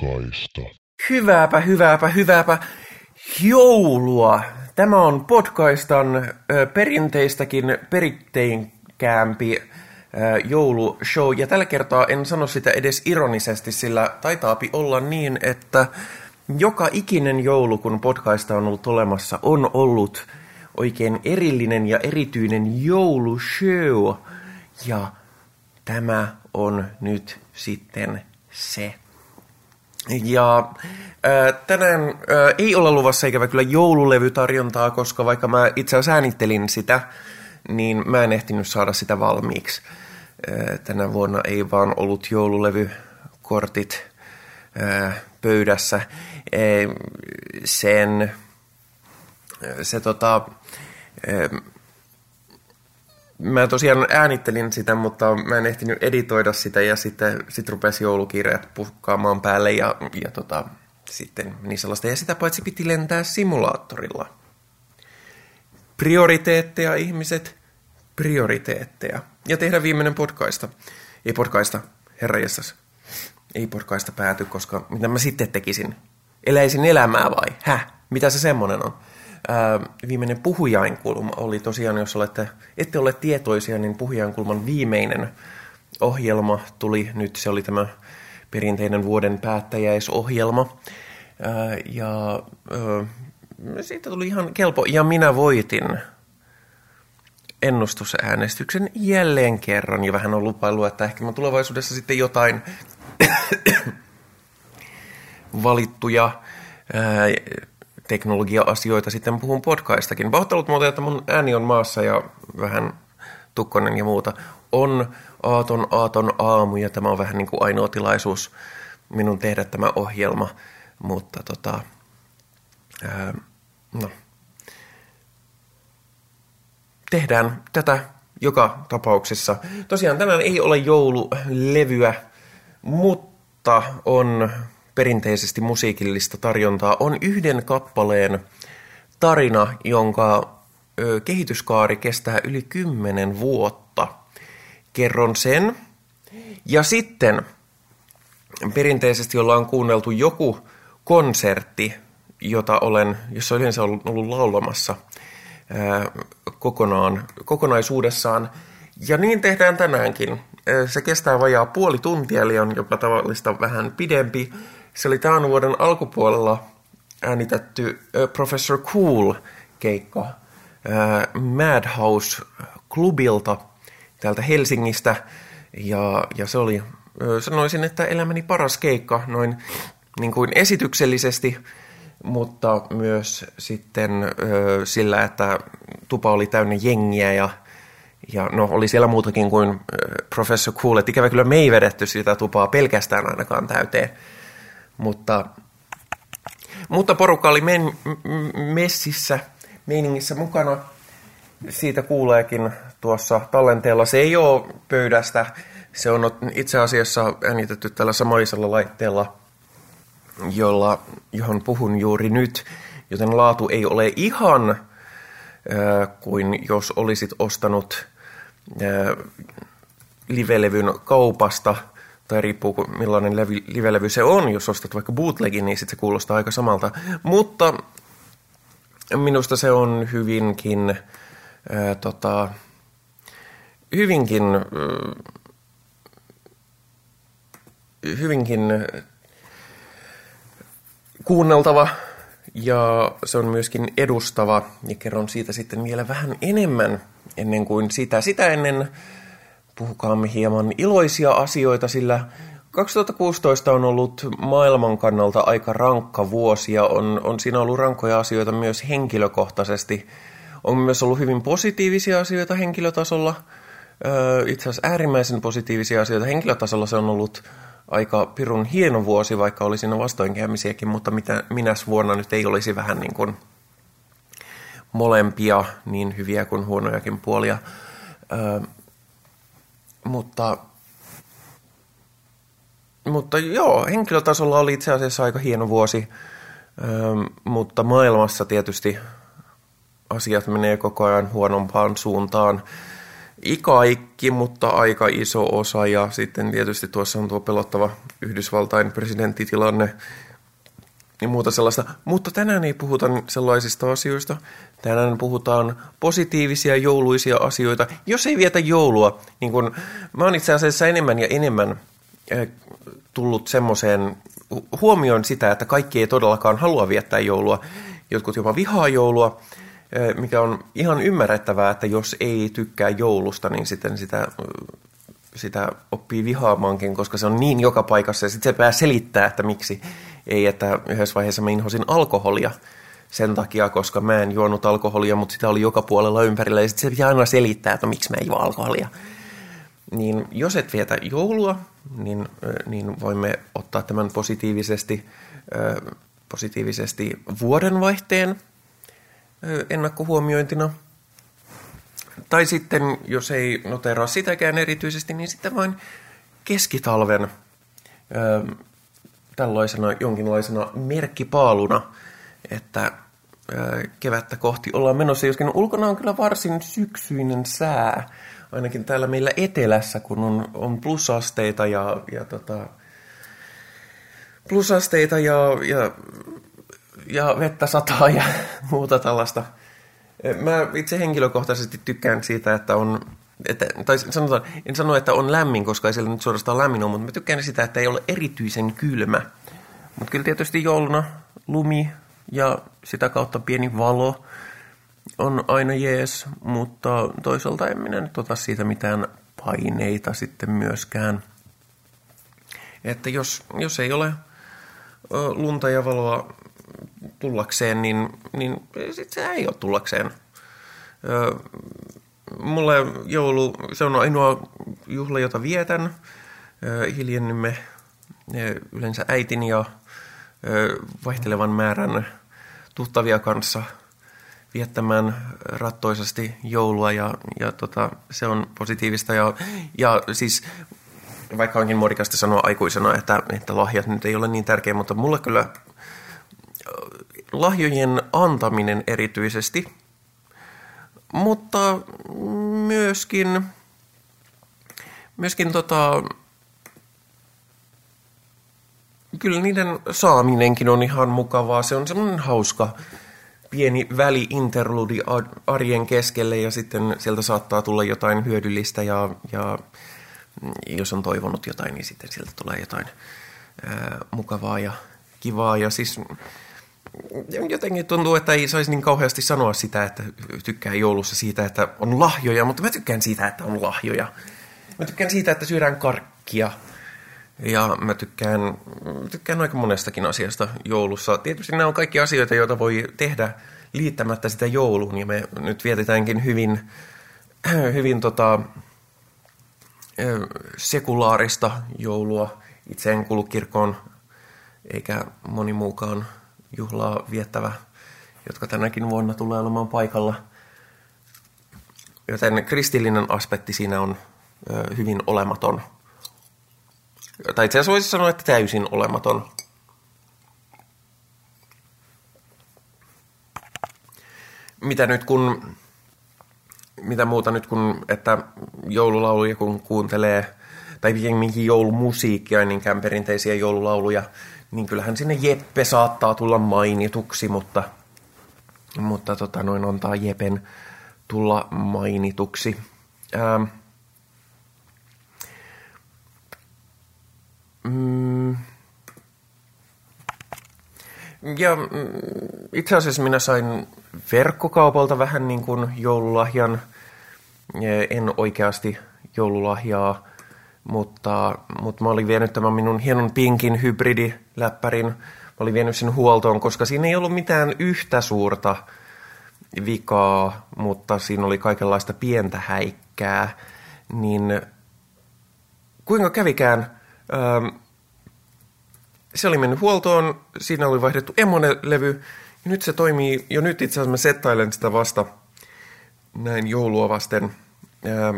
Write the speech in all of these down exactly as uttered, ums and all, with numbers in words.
Podcaista. Hyvääpä, hyvääpä, hyvääpä joulua. Tämä on Podcaistan ö, perinteistäkin peritteinkäämpi ö, joulushow. Ja tällä kertaa en sano sitä edes ironisesti, sillä taitaapi olla niin, että joka ikinen joulu, kun Podcaista on ollut olemassa, on ollut oikein erillinen ja erityinen joulushow. Ja tämä on nyt sitten se. Ja äh, tänään äh, ei olla luvassa ikävä kyllä joululevytarjontaa, koska vaikka mä itse asiassa äänittelin sitä, niin mä en ehtinyt saada sitä valmiiksi. Äh, tänä vuonna ei vaan ollut joululevykortit äh, pöydässä. Äh, sen se tota... Äh, Mä tosiaan äänittelin sitä, mutta mä en ehtinyt editoida sitä ja sitten sit rupesi joulukiireet pukkaamaan päälle ja, ja tota, sitten niin sellaista. Ja sitä paitsi piti lentää simulaattorilla. Prioriteetteja ihmiset, prioriteetteja. Ja tehdä viimeinen podcaista. Ei podcaista, herranjestas. Ei podcaista pääty, koska mitä mä sitten tekisin? Eläisin elämää vai? Häh? Mitä se semmonen on? Ää, viimeinen puhujainkulma oli tosiaan, jos olette, ette ole tietoisia, niin puhujainkulman viimeinen ohjelma tuli nyt. Se oli tämä perinteinen vuoden päättäjäisohjelma. Ää, ja ää, siitä tuli ihan kelpo. Ja minä voitin ennustusäänestyksen jälleen kerran. Ja vähän on lupaillut, että ehkä mä tulevaisuudessa sitten jotain valittuja ää, teknologia-asioita sitten puhun podcaistakin. Pahoittelut muuten, että mun ääni on maassa ja vähän tukkonen ja muuta. On aaton aaton aamu ja tämä on vähän niin kuin ainoa tilaisuus minun tehdä tämä ohjelma. Mutta tota, ää, no, tehdään tätä joka tapauksessa. Tosiaan tänään ei ole joululevyä, mutta on perinteisesti musiikillista tarjontaa, on yhden kappaleen tarina, jonka ö, kehityskaari kestää yli kymmenen vuotta. Kerron sen. Ja sitten perinteisesti ollaan kuunneltu joku konsertti, jota olen, jossa yleensä ollut, ollut laulamassa ää, kokonaan, kokonaisuudessaan. Ja niin tehdään tänäänkin. Se kestää vajaa puoli tuntia, eli on jopa tavallista vähän pidempi. Se oli tämän vuoden alkupuolella äänitetty uh, Professor Cool-keikka uh, Madhouse-klubilta täältä Helsingistä. Ja, ja se oli, uh, sanoisin, että elämäni paras keikka noin niin kuin esityksellisesti, mutta myös sitten uh, sillä, että tupa oli täynnä jengiä ja Ja no, oli siellä muutakin kuin äh, Professor Cool, että ikävä kyllä me ei vedetty sitä tupaa pelkästään ainakaan täyteen. Mutta, mutta porukka oli men, m- messissä, meiningissä mukana. Siitä kuuleekin tuossa tallenteella. Se ei ole pöydästä, se on itse asiassa äänitetty tällä samaisella laitteella, jolla, johon puhun juuri nyt. Joten laatu ei ole ihan äh, kuin jos olisit ostanut livelevyn kaupasta, tai riippuu millainen levy, livelevy se on. Jos ostat vaikka bootlegin, niin sitten se kuulostaa aika samalta. Mutta minusta se on hyvinkin, ää, tota, hyvinkin, ää, hyvinkin kuunneltava, ja se on myöskin edustava, ja kerron siitä sitten vielä vähän enemmän ennen kuin sitä. Sitä ennen puhukaamme hieman iloisia asioita, sillä kaksituhattakuusitoista on ollut maailman kannalta aika rankka vuosi, ja on, on siinä ollut rankkoja asioita myös henkilökohtaisesti. On myös ollut hyvin positiivisia asioita henkilötasolla, öö, itse asiassa äärimmäisen positiivisia asioita. Henkilötasolla se on ollut aika pirun hieno vuosi, vaikka oli siinä vastoinkäymisiäkin, mutta mitä minäs vuonna nyt ei olisi vähän niin kuin molempia niin hyviä kuin huonojakin puolia. Ö, mutta, mutta joo, henkilötasolla oli itse asiassa aika hieno vuosi, ö, mutta maailmassa tietysti asiat menee koko ajan huonompaan suuntaan. kaikki, mutta aika iso osa. Ja sitten tietysti tuossa on tuo pelottava Yhdysvaltain presidenttitilanne ja muuta sellaista. Mutta tänään ei puhuta sellaisista asioista. Tänään puhutaan positiivisia jouluisia asioita. Jos ei vietä joulua, niin kun mä oon itse asiassa enemmän ja enemmän tullut semmoiseen huomioon sitä, että kaikki ei todellakaan halua viettää joulua. Jotkut jopa vihaa joulua, mikä on ihan ymmärrettävää, että jos ei tykkää joulusta, niin sitten sitä, sitä oppii vihaamaankin, koska se on niin joka paikassa. Ja sitten se pää selittää, että miksi ei, että yhdessä vaiheessa mä inhosin alkoholia sen takia, koska mä en juonut alkoholia, mutta sitä oli joka puolella ympärillä. Ja sitten se pitää aina selittää, että miksi mä en juo alkoholia. Niin jos et vietä joulua, niin, niin voimme ottaa tämän positiivisesti, positiivisesti vuodenvaihteen ennakkohuomiointina. Tai sitten, jos ei noteraa sitäkään erityisesti, niin sitten vain keskitalven tällaisena jonkinlaisena merkkipaaluna, että kevättä kohti ollaan menossa, joskin ulkona on kyllä varsin syksyinen sää, ainakin täällä meillä etelässä, kun on, on plusasteita ja, ja, tota, plusasteita ja, ja, ja vettä sataa ja muuta tällaista. Mä itse henkilökohtaisesti tykkään siitä, että on, että, tai sanotaan, en sano, että on lämmin, koska ei siellä nyt suorastaan lämmin ole, mutta mä tykkään sitä, että ei ole erityisen kylmä. Mutta kyllä tietysti jouluna lumi ja sitä kautta pieni valo on aina jees, mutta toisaalta en minä nyt ota siitä mitään paineita sitten myöskään. Että jos, jos ei ole lunta ja valoa tullakseen, niin, niin sitten se ei ole tullakseen. Mulle joulu, se on ainoa juhla, jota vietän. Hiljennymme yleensä äitin ja vaihtelevan määrän tuttavia kanssa viettämään rattoisasti joulua ja, ja tota, se on positiivista. Ja, ja siis vaikka onkin muodikasta sanoa aikuisena, että, että lahjat nyt ei ole niin tärkeä, mutta mulle kyllä lahjojen antaminen erityisesti, mutta myöskin, myöskin tota, kyllä niiden saaminenkin on ihan mukavaa. Se on semmoinen hauska pieni väli-interludi arjen keskelle ja sitten sieltä saattaa tulla jotain hyödyllistä ja, ja jos on toivonut jotain, niin sitten sieltä tulee jotain ää, mukavaa ja kivaa. Ja siis jotenkin tuntuu, että ei saisi niin kauheasti sanoa sitä, että tykkää joulussa siitä, että on lahjoja, mutta mä tykkään siitä, että on lahjoja. Mä tykkään siitä, että syödään karkkia. Ja mä tykkään, tykkään aika monestakin asiasta joulussa. Tietysti nämä on kaikki asioita, joita voi tehdä liittämättä sitä jouluun. Ja me nyt vietetäänkin hyvin, hyvin tota, sekulaarista joulua. Itse en kuulu kirkkoon, eikä moni muukaan juhlaa viettävä, jotka tänäkin vuonna tulee olemaan paikalla. Joten kristillinen aspekti siinä on hyvin olematon. Tai itse asiassa voisi sanoa, että täysin olematon. Mitä nyt kun, mitä muuta nyt kun, että joululauluja kun kuuntelee, tai pikemminkin joulumusiikkia, niinkään perinteisiä joululauluja, niin kyllähän sinne Jeppe saattaa tulla mainituksi, mutta, mutta tota, noin antaa Jepen tulla mainituksi. Ähm. Mm. Ja itse asiassa minä sain verkkokaupalta vähän niin kuin joululahjan. En oikeasti joululahjaa, mutta, mutta mä olin vienyt tämän minun hienon pinkin hybridiläppärin. Mä olin vienyt sen huoltoon, koska siinä ei ollut mitään yhtä suurta vikaa, mutta siinä oli kaikenlaista pientä häikkää. Niin kuinka kävikään? Se oli mennyt huoltoon, siinä oli vaihdettu Emone-levy, ja nyt se toimii, jo nyt itse asiassa mä settailen sitä vasta näin joulua vasten, ää,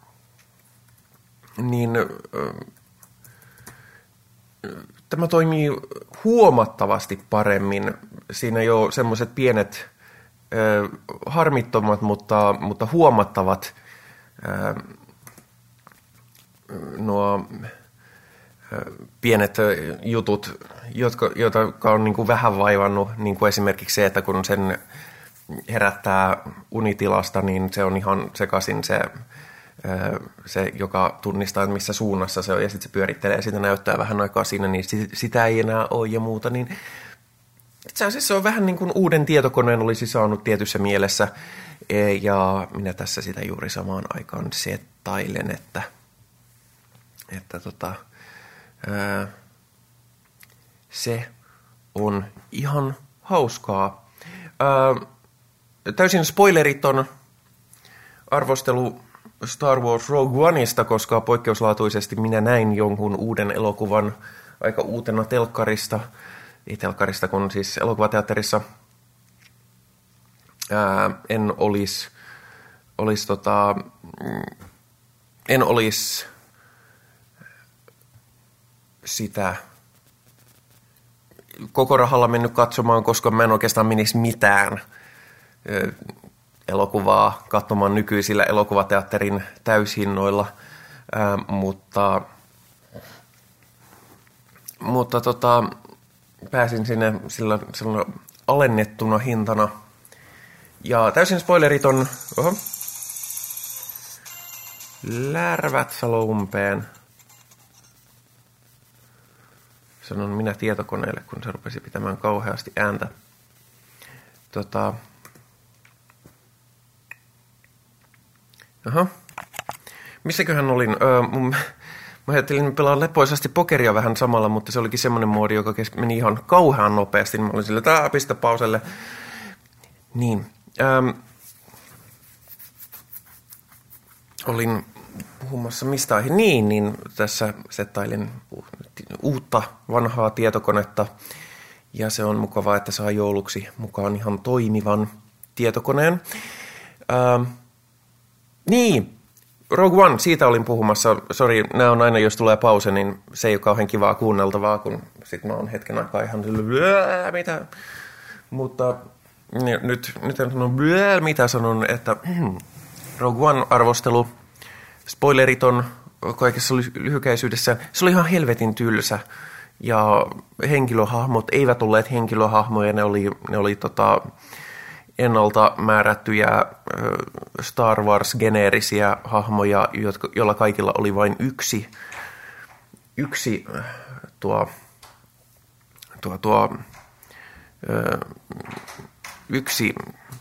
niin ää, tämä toimii huomattavasti paremmin. Siinä jo semmoiset pienet, ää, harmittomat, mutta, mutta huomattavat ää, nuo pienet jutut, jotka, jotka on niin kuin vähän vaivannut, niin kuin esimerkiksi se, että kun sen herättää unitilasta, niin se on ihan sekaisin se, se joka tunnistaa, että missä suunnassa se on, ja sitten se pyörittelee ja sitä näyttää vähän aikaa siinä, niin sitä ei enää ole ja muuta, niin itse asiassa se on vähän niin kuin uuden tietokoneen olisi saanut tietyssä mielessä, ja minä tässä sitä juuri samaan aikaan settailen, että, että tota, ää, se on ihan hauskaa. Ää, täysin spoileriton arvostelu Star Wars Rogue Oneista, koska poikkeuslaatuisesti minä näin jonkun uuden elokuvan aika uutena telkkarista, ei telkkarista, kun siis elokuvateatterissa. Ää, en olisi, olis, tota, en olisi sitä koko rahalla mennyt katsomaan, koska mä en oikeastaan menisi mitään elokuvaa katsomaan nykyisillä elokuvateatterin täyshinnoilla, ää, mutta, mutta tota, pääsin sinne sillä, sillä alennettuna hintana. Ja täysin spoileriton, oho, lärvät salo umpeen. Sanon minä tietokoneelle, kun se rupesi pitämään kauheasti ääntä. Tota, aha. Missäköhän olin? Öö, mun, mä ajattelin pelaa lepoisasti pokeria vähän samalla, mutta se olikin semmoinen moodi, joka meni ihan kauhean nopeasti. Mä olin sillä, että pistä pauselle. Niin. Ähm, olin puhumassa mistä aihe. Niin, niin tässä settailin uutta vanhaa tietokonetta. Ja se on mukavaa, että saa jouluksi mukaan ihan toimivan tietokoneen. Ähm, niin, Rogue One, siitä olin puhumassa. Sori, nämä on aina, jos tulee pause, niin se ei ole kauhean kivaa kuunneltavaa, kun sit mä oon hetken aikaa ihan mitä. Mutta nyt, nyt en sano mitä sanon, että Rogue One-arvostelu, spoileriton kaikessa lyhykäisyydessä, se oli ihan helvetin tylsä. Ja henkilöhahmot eivät olleet henkilöhahmoja, ne oli, ne oli tota, ennalta määrättyjä Star Wars-geneerisiä hahmoja, jotka, joilla kaikilla oli vain yksi, yksi tuo, tuo, tuo, yksi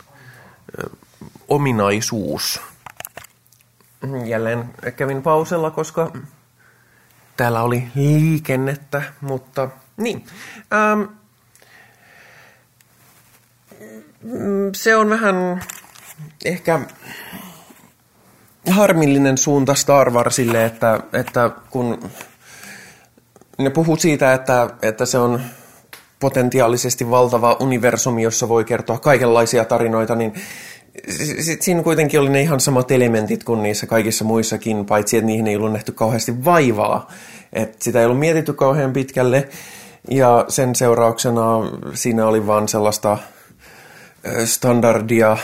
ominaisuus. Jälleen kävin pausella, koska täällä oli liikennettä, mutta niin. Ähm, se on vähän ehkä harmillinen suunta Star Warsille, että, että kun ne puhuu siitä, että, että se on potentiaalisesti valtava universumi, jossa voi kertoa kaikenlaisia tarinoita, niin siinä kuitenkin oli ne ihan samat elementit kuin niissä kaikissa muissakin, paitsi että niihin ei ollut nähty kauheasti vaivaa. Että sitä ei ollut mietitty kauhean pitkälle, ja sen seurauksena siinä oli vaan sellaista standardia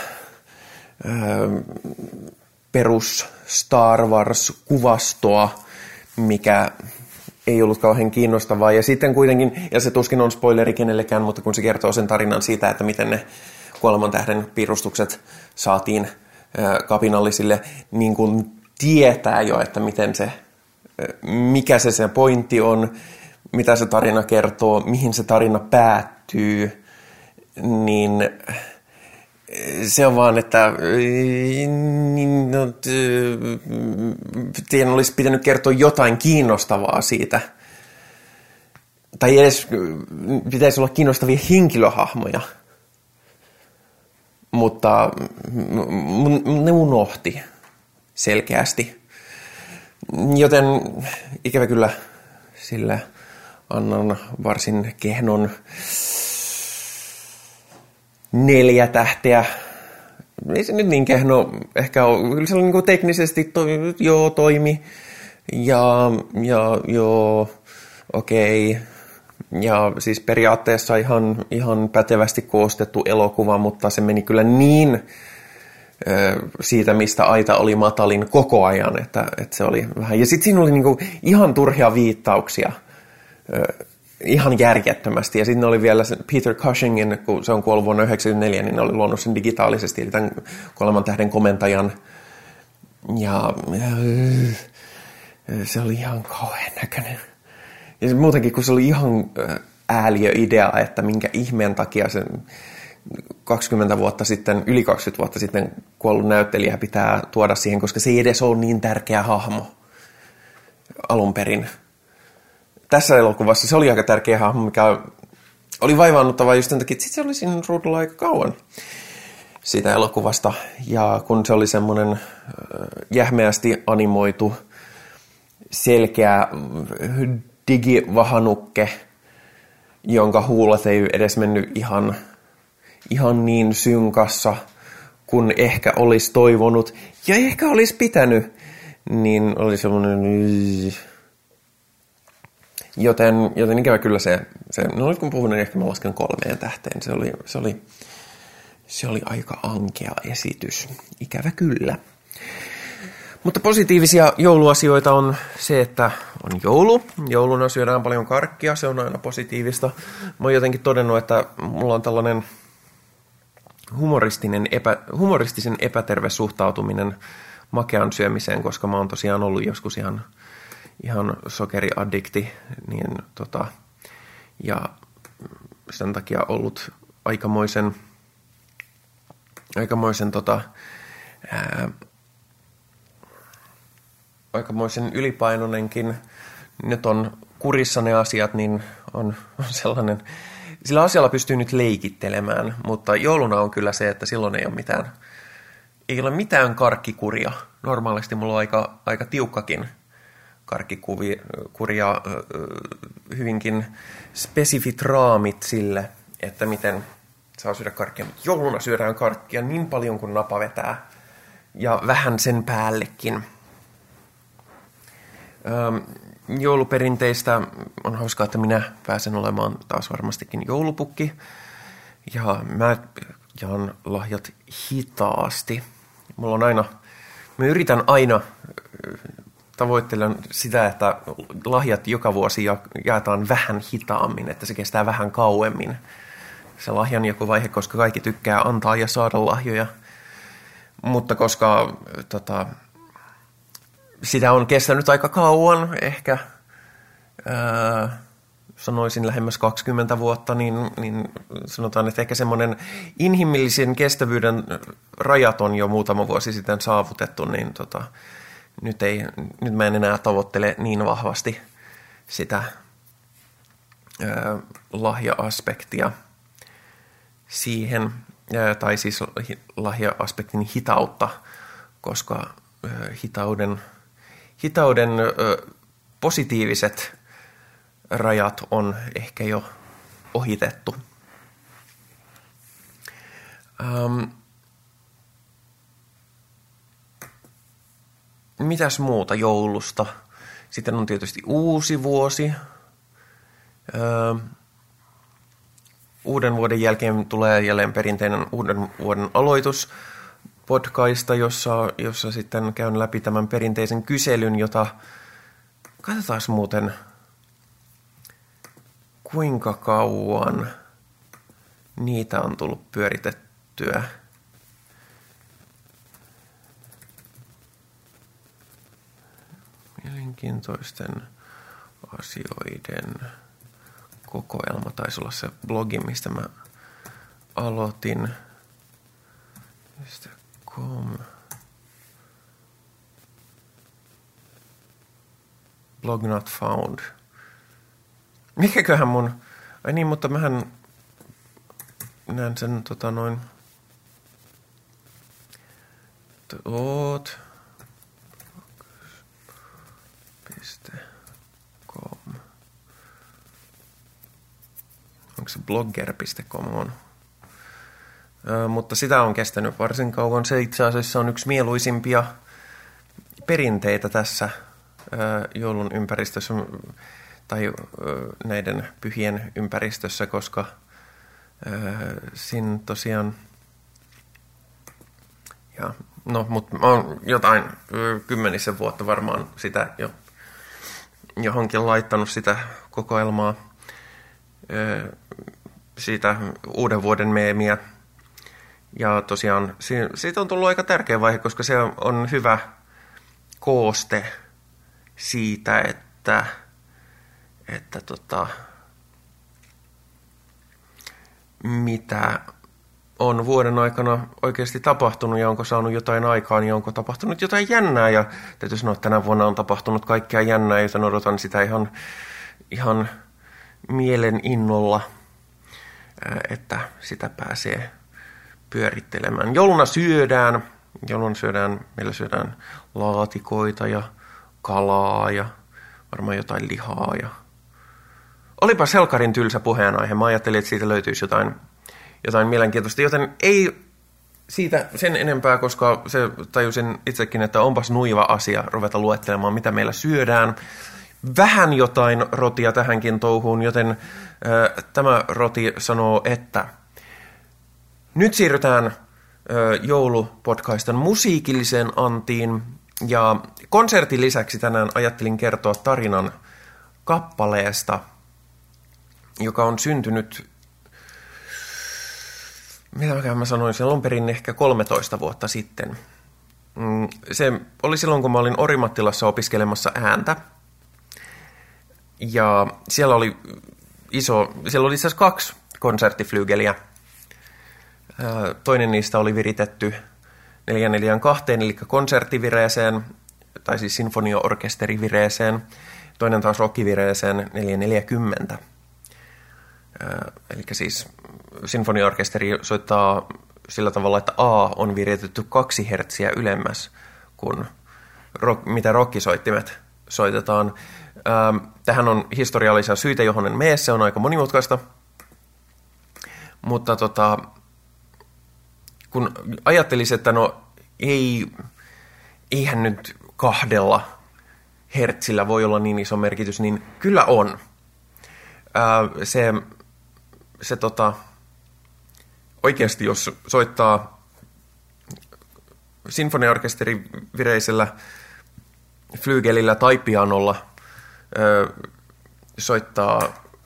perus Star Wars-kuvastoa, mikä ei ollut kauhean kiinnostavaa. Ja sitten kuitenkin, ja se tuskin on spoileri kenellekään, mutta kun se kertoo sen tarinan siitä, että miten ne Kuoleman tähden piirustukset saatiin kapinallisille, niin kuin tietää jo, että miten se, mikä se se pointti on, mitä se tarina kertoo, mihin se tarina päättyy, niin se on vaan, että no, teidän olisi pitänyt kertoa jotain kiinnostavaa siitä. Tai edes pitäisi olla kiinnostavia henkilöhahmoja. Mutta ne unohti selkeästi. Joten ikävä kyllä sillä annan varsin kehnon neljä tähteä. Ei se nyt niin kehno ehkä ole. Kyllä se on niin kuin teknisesti to, joo, toimi. Ja, ja joo, okei. Okay. Ja siis periaatteessa ihan, ihan pätevästi koostettu elokuva, mutta se meni kyllä niin siitä, mistä aita oli matalin koko ajan, että, että se oli vähän. Ja sitten siinä oli niinku ihan turhia viittauksia, ihan järjettömästi. Ja sitten oli vielä Peter Cushingin, kun se on kuollut vuonna yhdeksänkymmentäneljä, niin ne oli luonut sen digitaalisesti, eli tämän Kuoleman tähden komentajan. Ja se oli ihan kauhean näköinen. Ja muutenkin, kun se oli ihan ääliö-idea, että minkä ihmeen takia se kaksikymmentä vuotta sitten, yli kaksikymmentä vuotta sitten kuollut näyttelijä pitää tuoda siihen, koska se ei edes ole niin tärkeä hahmo alun perin. Tässä elokuvassa se oli aika tärkeä hahmo, mikä oli vaivaannuttava just sen takia, että sit se oli siinä ruudulla aika kauan siitä elokuvasta. Ja kun se oli semmoinen jähmeästi animoitu, selkeä digivahanukke, jonka huulet ei edes mennyt ihan, ihan niin synkassa, kun ehkä olisi toivonut ja ehkä olisi pitänyt, niin oli semmoinen. Joten, joten ikävä kyllä se, se no nyt kun puhun, niin ehkä mä lasken kolmeen tähteen. Se oli, se oli, se oli aika ankea esitys. Ikävä kyllä. Mutta positiivisia jouluasioita on se, että on joulu. Jouluna syödään paljon karkkia, se on aina positiivista. Mä oon jotenkin todennut, että mulla on tällainen humoristinen epä, humoristisen epäterve suhtautuminen makean syömiseen, koska mä oon tosiaan ollut joskus ihan, ihan sokeriaddikti, niin tota, ja sen takia ollut aikamoisen, aikamoisen tota, ää, aikamoisen ylipainoinenkin. Nyt on kurissa ne asiat, niin on, on sellainen. Sillä asialla pystyy nyt leikittelemään, mutta jouluna on kyllä se, että silloin ei ole mitään, ei ole mitään karkkikuria. Normaalisti mulla on aika, aika tiukkakin karkkikuria, hyvinkin spesifit raamit sille, että miten saa syödä karkkia. Mutta jouluna syödään karkkia niin paljon kuin napa vetää ja vähän sen päällekin. Jouluperinteistä on hauskaa, että minä pääsen olemaan taas varmastikin joulupukki. Ja mä jaan lahjat hitaasti. Mulla on aina, mä yritän aina, tavoittelen sitä, että lahjat joka vuosi jaetaan vähän hitaammin, että se kestää vähän kauemmin. Se lahjan joku vaihe, koska kaikki tykkää antaa ja saada lahjoja. Mutta koska tota, sitä on kestänyt aika kauan, ehkä ää, sanoisin lähemmäs kaksikymmentä vuotta, niin, niin sanotaan, että ehkä semmoinen inhimillisen kestävyyden rajat on jo muutama vuosi sitten saavutettu, niin tota, nyt, ei, nyt mä en enää tavoittele niin vahvasti sitä ää, lahja-aspektia siihen, ää, tai siis lahja-aspektin hitautta, koska ää, hitauden Hitauden ö, positiiviset rajat on ehkä jo ohitettu. Ähm, mitäs muuta joulusta? Sitten on tietysti uusi vuosi. Ähm, uuden vuoden jälkeen tulee jälleen perinteinen uuden vuoden aloitus podcasta, jossa, jossa sitten käyn läpi tämän perinteisen kyselyn, jota katsotaan muuten kuinka kauan niitä on tullut pyöritettyä. Mielenkiintoisten asioiden kokoelma taisi olla se blogi, mistä mä aloitin. Com. Blog not found. Mikäköhän mun. Ai niin, mutta mähän näen sen tota noin. Oot. Piste. Com. Onko se blogger piste com on? Ö, mutta sitä on kestänyt varsin kauan. Se itse asiassa on yksi mieluisimpia perinteitä tässä ö, joulun ympäristössä tai ö, näiden pyhien ympäristössä, koska ö, siinä tosiaan Ja, no, mutta mä oon jotain kymmenisen vuotta varmaan sitä jo johonkin laittanut sitä kokoelmaa, siitä uuden vuoden meemiä. Ja tosiaan siitä on tullut aika tärkeä vaihe, koska se on hyvä kooste siitä, että, että tota, mitä on vuoden aikana oikeasti tapahtunut ja onko saanut jotain aikaan ja onko tapahtunut jotain jännää. Ja täytyy sanoa, että tänä vuonna on tapahtunut kaikkea jännää, joten odotan sitä ihan, ihan mieleninnolla, että sitä pääsee pyörittelemään. Jouluna syödään, jouluna syödään, meillä syödään laatikoita ja kalaa ja varmaan jotain lihaa. Ja olipa selkarin tylsä puheenaihe. Mä ajattelin, että siitä löytyisi jotain, jotain mielenkiintoista, joten ei siitä sen enempää, koska se tajusin itsekin, että onpas nuiva asia ruveta luettelemaan, mitä meillä syödään. Vähän jotain rotia tähänkin touhuun, joten äh, tämä roti sanoo, että nyt siirrytään äh, joulupodcastin musiikilliseen antiin, ja konsertin lisäksi tänään ajattelin kertoa tarinan kappaleesta, joka on syntynyt, mitä mä sanoin, se on perin ehkä kolmetoista vuotta sitten. Se oli silloin, kun mä olin Orimattilassa opiskelemassa ääntä. Ja siellä oli iso, siellä oli itse asiassa kaksi konserttiflygeliä. Toinen niistä oli viritetty neljä neljä kaksi, eli konserttivireeseen, tai siis sinfonio-orkesterivireeseen. Toinen taas rockivireeseen neljä neljäkymmentä. Eli siis sinfoniaorkesteri soittaa sillä tavalla, että A on viritetty kaksi hertsiä ylemmäs kuin rock, mitä rockisoittimet soitetaan. Tähän on historiallisia syitä, johon en mene, se on aika monimutkaista. Mutta tota, kun ajattelisin, että no ei, eihän nyt kahdella hertsillä voi olla niin iso merkitys, niin kyllä on. Se, se tota, oikeasti, jos soittaa sinfoniaorkesterivireisellä flygelillä tai pianolla, soittaa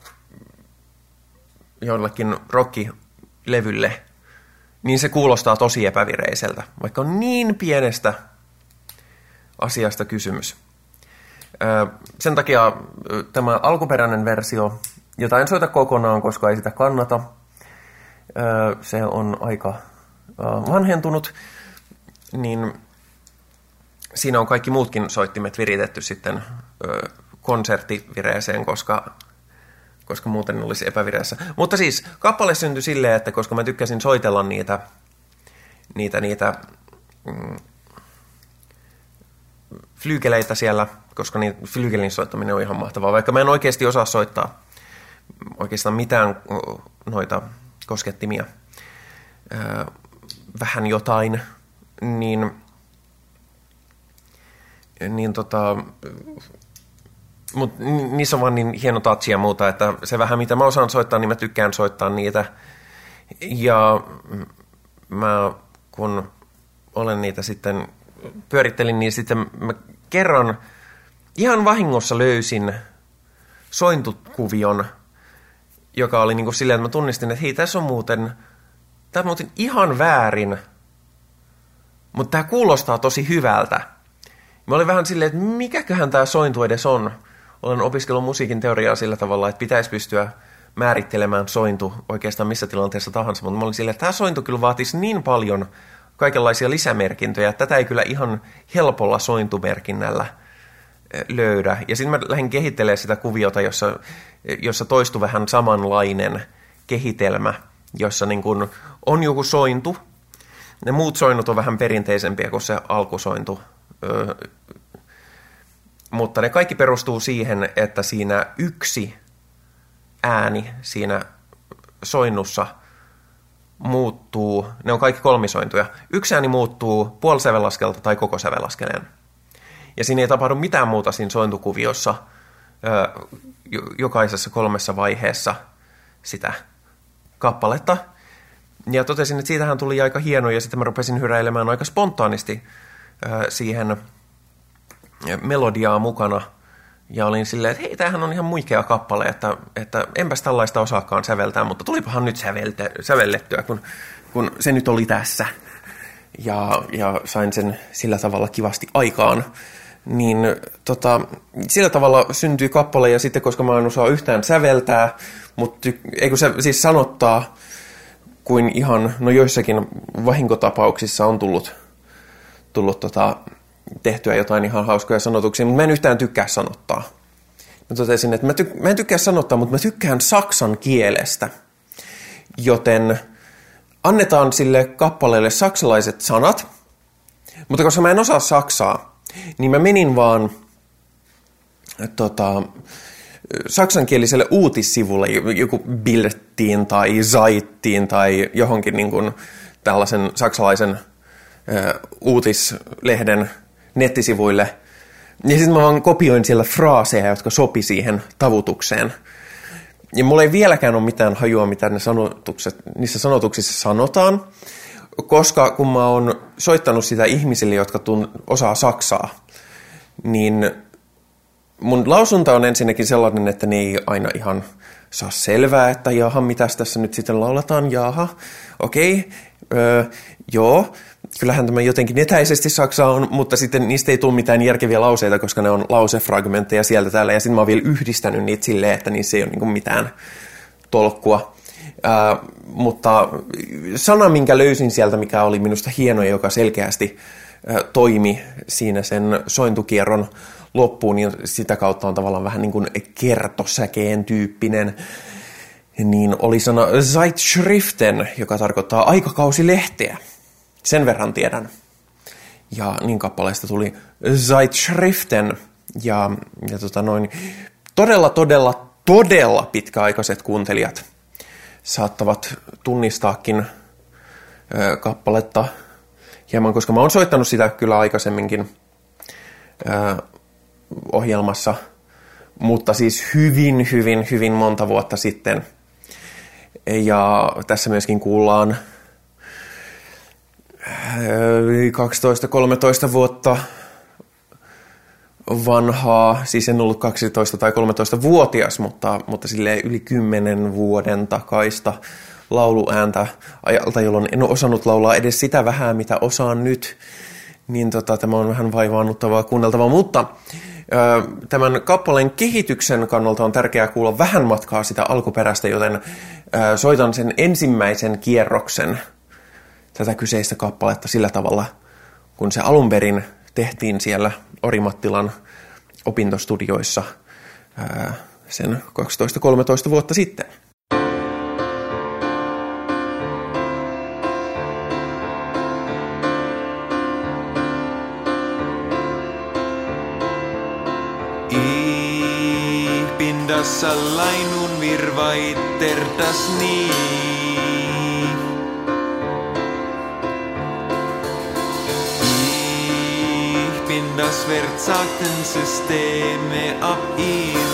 jollakin rockilevylle, niin se kuulostaa tosi epävireiseltä, vaikka on niin pienestä asiasta kysymys. Sen takia tämä alkuperäinen versio, jota en soita kokonaan, koska ei sitä kannata, se on aika vanhentunut, niin siinä on kaikki muutkin soittimet viritetty sitten konserttivireeseen, koska, koska muuten olisi epävireessä. Mutta siis kappale syntyi silleen, että koska mä tykkäsin soitella niitä, niitä, niitä mm, flygeleitä siellä, koska niin flygelin soittaminen on ihan mahtavaa, vaikka mä en oikeasti osaa soittaa oikeastaan mitään noita koskettimia, öö, vähän jotain, niin, niin tota, mut niissä on vaan niin hieno touch ja muuta, että se vähän mitä mä osaan soittaa, niin mä tykkään soittaa niitä, ja mä kun olen niitä sitten pyörittelin, niin sitten mä kerran ihan vahingossa löysin sointukuvion, joka oli niin kuin silleen, että mä tunnistin, että hei, tässä on muuten, tämä on muuten ihan väärin, mutta tämä kuulostaa tosi hyvältä. Mä olin vähän silleen, että mikäköhän tämä sointu edes on. Olen opiskellut musiikin teoriaa sillä tavalla, että pitäisi pystyä määrittelemään sointu oikeastaan missä tilanteessa tahansa, mutta mä olin silleen, että tämä sointu kyllä vaatisi niin paljon kaikenlaisia lisämerkintöjä, että tätä ei kyllä ihan helpolla sointumerkinnällä löydä. Ja sitten mä lähdin kehittelemään sitä kuviota, jossa, jossa toistui vähän samanlainen kehitelmä, jossa niin kun on joku sointu. Ne muut soinnut on vähän perinteisempiä kuin se alkusointu. Öö, mutta ne kaikki perustuu siihen, että siinä yksi ääni siinä soinnussa muuttuu, ne on kaikki kolmisointuja. Yksi ääni muuttuu puolisävelaskelta tai koko sävelaskeleen. Ja siinä ei tapahdu mitään muuta siinä sointukuviossa ö, jokaisessa kolmessa vaiheessa sitä kappaletta. ja totesin, että siitähän tuli aika hieno, ja sitten mä rupesin hyräilemään aika spontaanisti äh, siihen melodiaa mukana. Ja olin silleen, että hei, tämähän on ihan muikea kappale, että, että enpäs tällaista osaakaan säveltää, mutta tulipahan nyt säveltä, sävellettyä, kun, kun se nyt oli tässä. Ja, ja sain sen sillä tavalla kivasti aikaan. Niin tota, sillä tavalla syntyi kappale, ja sitten koska mä en osaa yhtään säveltää, mutta eikö se siis sanottaa, kuin ihan, no joissakin vahinkotapauksissa on tullut, tullut tota, tehtyä jotain ihan hauskoja sanotuksia, mutta mä en yhtään tykkää sanottaa. Mä totesin, että mä, tyk- mä en tykkää sanottaa, mutta mä tykkään saksan kielestä, joten annetaan sille kappaleelle saksalaiset sanat, mutta koska mä en osaa saksaa, niin mä menin vaan tota, saksankieliselle uutissivulle, joku Bildtiin tai Zeittiin tai johonkin niin kuin tällaisen saksalaisen ö, uutislehden nettisivuille. Ja sitten mä vaan kopioin siellä fraaseja, jotka sopi siihen tavutukseen. Ja mulla ei vieläkään ole mitään hajua, mitä ne sanotukset, niissä sanotuksissa sanotaan, koska kun mä oon soittanut sitä ihmisille, jotka tun, osaa saksaa, niin mun lausunta on ensinnäkin sellainen, että ne ei aina ihan saa selvää, että jaha, mitäs tässä nyt sitten lauletaan, jaha, okei, öö, joo, kyllähän tämä jotenkin etäisesti saksaa on, mutta sitten niistä ei tule mitään järkeviä lauseita, koska ne on lausefragmentteja sieltä täällä, ja sitten mä oon vielä yhdistänyt niitä silleen, että niissä ei ole niin mitään tolkkua. Ää, mutta sana, minkä löysin sieltä, mikä oli minusta hieno ja joka selkeästi ää, toimi siinä sen sointukierron loppuun, niin sitä kautta on tavallaan vähän niin kuin kertosäkeen tyyppinen, niin oli sana Zeitschriften, joka tarkoittaa aikakausilehteä. Sen verran tiedän. Ja niin kappaleesta tuli Zeitschriften, ja, ja tota noin, todella, todella, todella pitkäaikaiset kuuntelijat saattavat tunnistaakin ö, kappaletta hieman, koska mä oon soittanut sitä kyllä aikaisemminkin ö, ohjelmassa, mutta siis hyvin, hyvin, hyvin monta vuotta sitten. Ja tässä myöskin kuullaan kaksitoista kolmetoista vuotta vanhaa, siis en ollut kaksitoista tai kolmetoista-vuotias, mutta, mutta silleen yli kymmenen vuoden takaista lauluääntä ajalta, jolloin en ole osannut laulaa edes sitä vähän, mitä osaan nyt, niin tota, tämä on vähän vaivaannuttavaa kuunneltavaa, mutta ö, tämän kappaleen kehityksen kannalta on tärkeää kuulla vähän matkaa sitä alkuperäistä, joten ö, soitan sen ensimmäisen kierroksen tätä kyseistä kappaletta sillä tavalla, kun se alun perin tehtiin siellä Orimattilan opintostudioissa ää, sen kaksitoista kolmetoista vuotta sitten. Ich bin das allein und mir weiter das nie. Das verzagten Systeme ab ihm.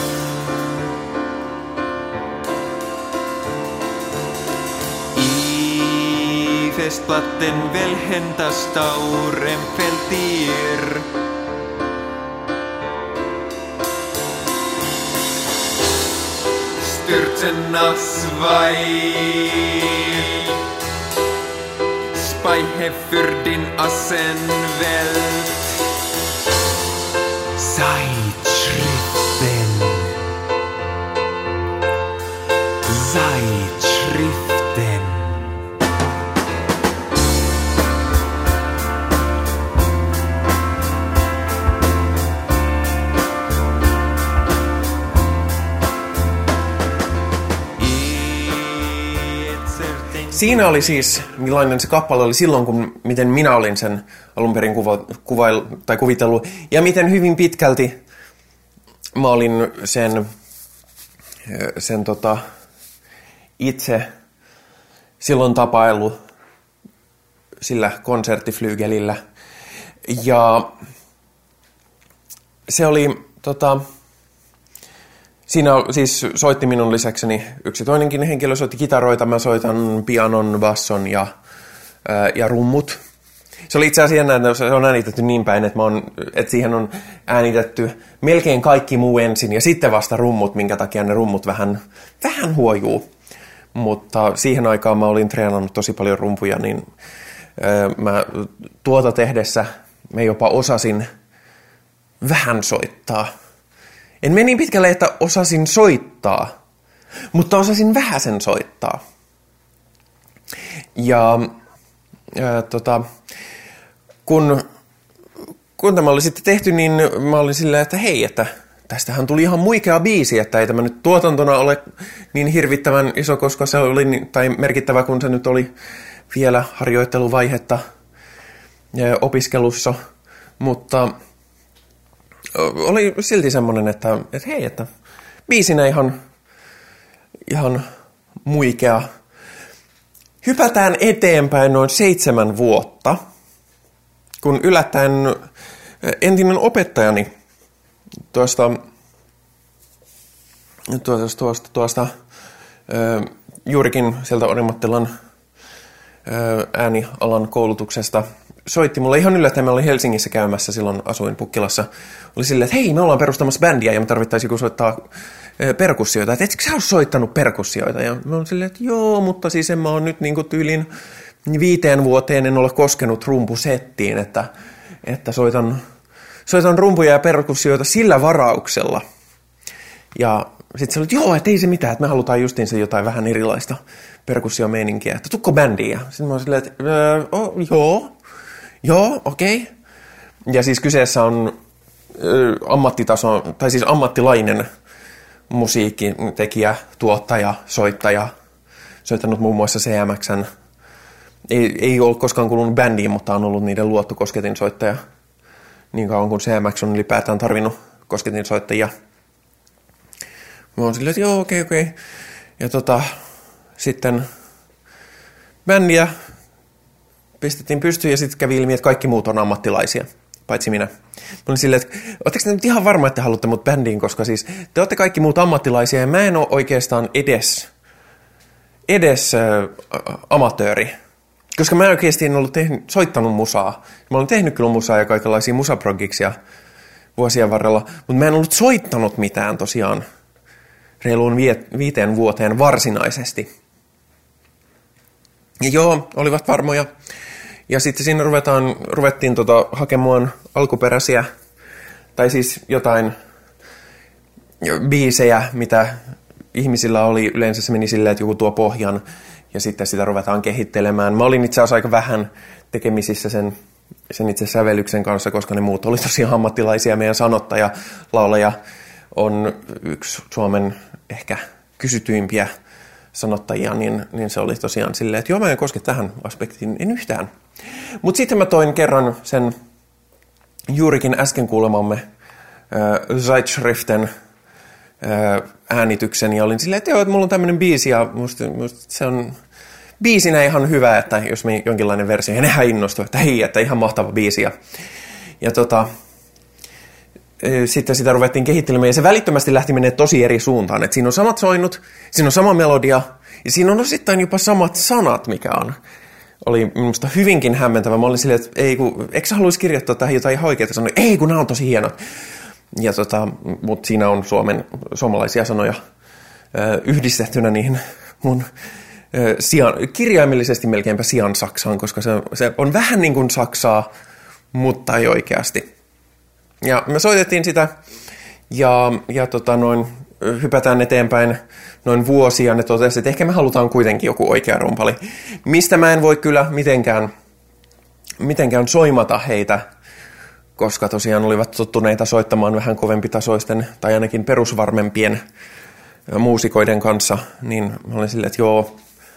I Festplatten, welchen das Dauer empfällt dir. Stürzen nass weit. Speicher für den Assenwelt. Zeitschriften. Zeitschriften. Siinä oli siis, millainen se kappale oli silloin, kun miten minä olin sen alun perin kuva, kuvail, tai kuvitellut, ja miten hyvin pitkälti mä olin sen, sen tota, itse silloin tapaillut sillä konserttiflyygelillä. Ja se oli, tota, Siinä siis soitti minun lisäkseni yksi toinenkin henkilö, soitti kitaroita, mä soitan pianon, basson ja, ää, ja rummut. Se oli itse asiassa että se on äänitetty niin päin, että, mä on, että siihen on äänitetty melkein kaikki muu ensin ja sitten vasta rummut, minkä takia ne rummut vähän, vähän huojuu. Mutta siihen aikaan mä olin treenannut tosi paljon rumpuja, niin ää, mä tuota tehdessä mä jopa osasin vähän soittaa. En mene niin pitkälle, että osasin soittaa, mutta osasin vähäsen soittaa. Ja ää, tota, kun, kun tämä oli sitten tehty, niin mä olin silleen, että hei, että tästähän tuli ihan muikea biisi, että ei tämä nyt tuotantona ole niin hirvittävän iso, koska se oli, tai merkittävä, kun se nyt oli vielä harjoitteluvaihetta ja opiskelussa, mutta oli silti semmoinen, että, että hei, että biisinä ihan, ihan muikea. Hypätään eteenpäin noin seitsemän vuotta, kun yllättäen entinen opettajani tuosta, tuosta, tuosta, tuosta juurikin sieltä Orimattilan äänialan koulutuksesta soitti mulle ihan yllättäen. Mä olin Helsingissä käymässä, silloin asuin Pukkilassa. Oli silleen, että hei, me ollaan perustamassa bändiä ja me tarvittaisiin joku soittaa perkussioita. Että etkö sä ole soittanut perkussioita? Ja mä olin silleen, että joo, mutta siis en mä oon nyt niin kuin tyylin viiteen vuoteen en ole koskenut rumpusettiin, että, että soitan, soitan rumpuja ja perkussioita sillä varauksella. Ja sitten se oli, että joo, että ei se mitään, että me halutaan justiinsa jotain vähän erilaista perkussiomeininkiä, että tukko bändiä. Sitten mä olin silleen, että öö, oh, joo, joo, okei. Okay. Ja siis kyseessä on ö, ammattitaso, tai siis ammattilainen musiikkitekijä, tuottaja, soittaja, soittanut muun muassa C M X:n. Ei, ei ole koskaan kulunut bändiin, mutta on ollut niiden luottu kosketinsoittaja niin kauan kuin C M X on ylipäätään tarvinnut kosketinsoittajia. Mä oon silleen, että joo, okei, okay, okei. Okay. Ja tota, sitten bändiä pistettiin pystyyn ja sitten kävi ilmi, että kaikki muut on ammattilaisia, paitsi minä. Mä olin silleen, että ootteko te nyt ihan varma, että haluatte mut bändiin, koska siis te ootte kaikki muut ammattilaisia ja mä en ole oikeastaan edes, edes äh, amatööri. Koska mä oikeasti en ollut tehnyt, soittanut musaa. Mä olen tehnyt kyllä musaa ja kaikenlaisia musaprogiksia vuosien varrella, mutta mä en ollut soittanut mitään tosiaan reiluun viiteen vuoteen varsinaisesti. Ja joo, olivat varmoja. Ja sitten siinä ruvetaan, ruvettiin tota, hakemaan alkuperäisiä, tai siis jotain biisejä, mitä ihmisillä oli. Yleensä se meni silleen, että joku tuo pohjan, ja sitten sitä ruvetaan kehittelemään. Mä olin itse asiassa aika vähän tekemisissä sen, sen itse sävellyksen kanssa, koska ne muut oli tosiaan ammattilaisia. Meidän sanottaja, laulaja on yksi Suomen ehkä kysytyimpiä sanottajia, niin, niin se oli tosiaan silleen, että joo, mä en koske tähän aspektiin, en yhtään. Mutta sitten mä toin kerran sen juurikin äsken kuulemamme äh, Zeitschriften äh, äänityksen, ja olin silleen, että joo, että mulla on tämmöinen biisi, ja musta, musta se on biisinä ihan hyvä, että jos me jonkinlainen versio, ja nehän innostui, että hei, että ihan mahtava biisi. Ja, ja tota, sitten sitä ruvettiin kehittelemään, ja se välittömästi lähti menemään tosi eri suuntaan. Et siinä on samat soinnut, siinä on sama melodia, ja siinä on osittain jopa samat sanat, mikä on. Oli minusta hyvinkin hämmentävä. Mä olin silleen, että ei kun, eikö sä haluaisi kirjoittaa tähän jotain ihan oikeaa sanoja? Ei kun nämä on tosi hienot. Ja tota, mutta siinä on suomen, suomalaisia sanoja ö, yhdistettynä niihin mun ö, sian, kirjaimellisesti melkeinpä sian saksaan, koska se, se on vähän niin kuin saksaa, mutta ei oikeasti. Ja me soitettiin sitä ja, ja tota noin, hypätään eteenpäin noin vuosia. Ne totesi, että ehkä me halutaan kuitenkin joku oikea rumpali. Mistä mä en voi kyllä mitenkään, mitenkään soimata heitä, koska tosiaan olivat tottuneita soittamaan vähän kovempitasoisten tai ainakin perusvarmempien muusikoiden kanssa. Niin mä olin silleen, että joo,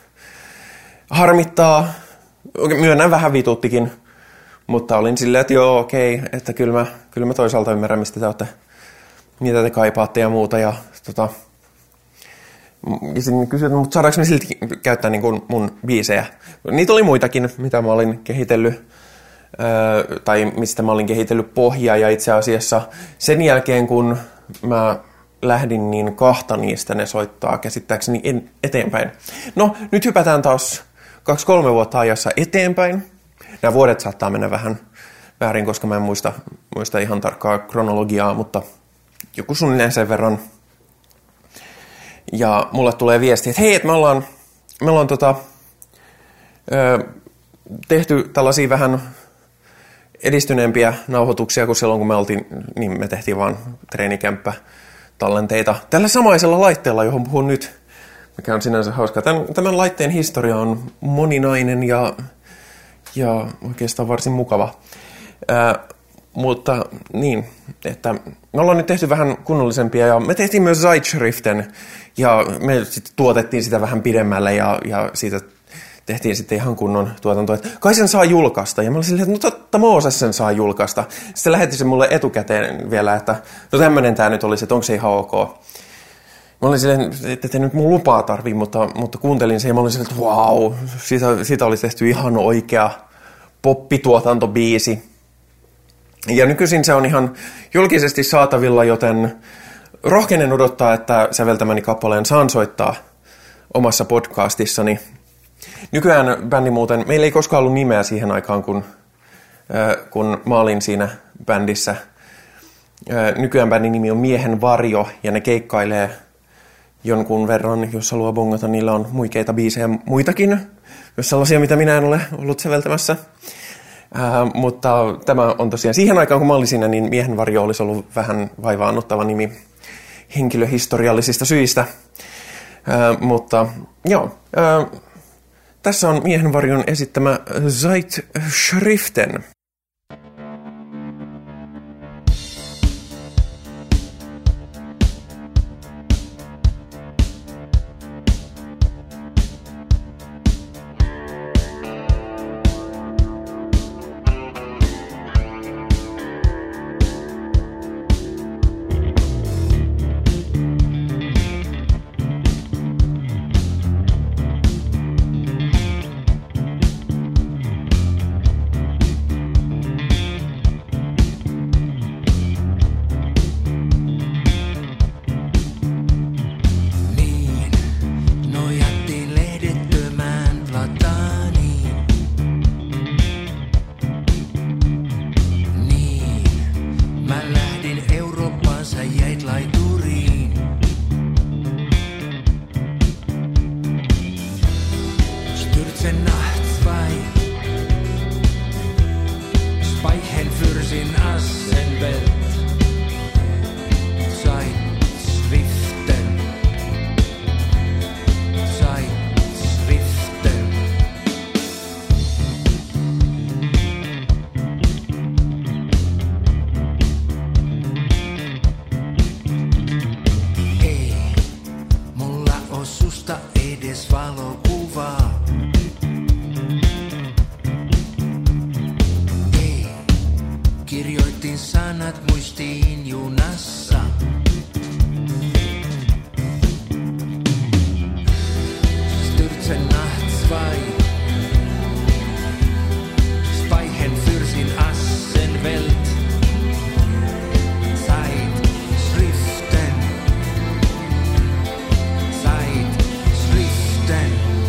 harmittaa, myönnän vähän vituttikin. Mutta olin silleen, että joo, okei, että kyllä mä, kyllä mä toisaalta ymmärrän, mistä te olette, mitä te kaipaatte ja muuta. Ja, tota, ja sitten kysyin, mutta saadaanko me silti käyttää niin kuin mun biisejä? Niitä oli muitakin, mitä mä olin kehitellyt, öö, tai mistä mä olin kehitellyt pohjaa. Ja itse asiassa sen jälkeen, kun mä lähdin, niin kahta niistä ne soittaa käsittääkseni eteenpäin. No, nyt hypätään taas kaksi kolme vuotta ajassa eteenpäin. Nämä vuodet saattaa mennä vähän väärin, koska mä en muista, muista ihan tarkkaa kronologiaa, mutta joku suunnilleen sen verran. Ja mulle tulee viesti, että hei, että me ollaan, me ollaan tota, ö, tehty tällaisia vähän edistyneempiä nauhoituksia kuin silloin, kun me oltiin, niin me tehtiin vaan treenikämppä tallenteita tällä samaisella laitteella, johon puhun nyt, mikä on sinänsä hauska. Tämän, tämän laitteen historia on moninainen ja, ja oikeastaan varsin mukava. Ää, mutta niin, että me ollaan nyt tehty vähän kunnollisempia ja me tehtiin myös Zeitschriften ja me sitten tuotettiin sitä vähän pidemmälle ja, ja siitä tehtiin sitten ihan kunnon tuotanto, että kai sen saa julkaista. Ja mä olin silleen, että no totta Mooses sen saa julkaista. Sitten lähetti se mulle etukäteen vielä, että no tämmönen tää nyt olisi, että onko se ihan ok. Mä olin silleen, että te nyt mun lupaa tarvii, mutta, mutta kuuntelin sen ja mä olin silleen, että vau, siitä, siitä oli tehty ihan oikea poppituotantobiisi. Ja nykyisin se on ihan julkisesti saatavilla, joten rohkenen odottaa, että säveltämäni kappaleen saan soittaa omassa podcastissani. Nykyään bändi muuten, meillä ei koskaan ollut nimeä siihen aikaan, kun, äh, kun mä olin siinä bändissä. Äh, nykyään bändin nimi on Miehen varjo ja ne keikkailee jonkun verran, jos haluaa bongata. Niillä on muikeita biisejä muitakin, myös sellaisia, mitä minä en ole ollut säveltämässä. Äh, mutta tämä on tosiaan siihen aikaan, kun mä olin siinä, niin Miehen varjo olisi ollut vähän vaivaannuttava nimi henkilöhistoriallisista syistä. Äh, mutta joo, äh, tässä on Miehen varjon esittämä Zeitschriften. Kirjoitin sanat muistiin junassa. Stürzen nachts zwei. Speichen für sin Assenwelt. Zeitschriften. Zeitschriften.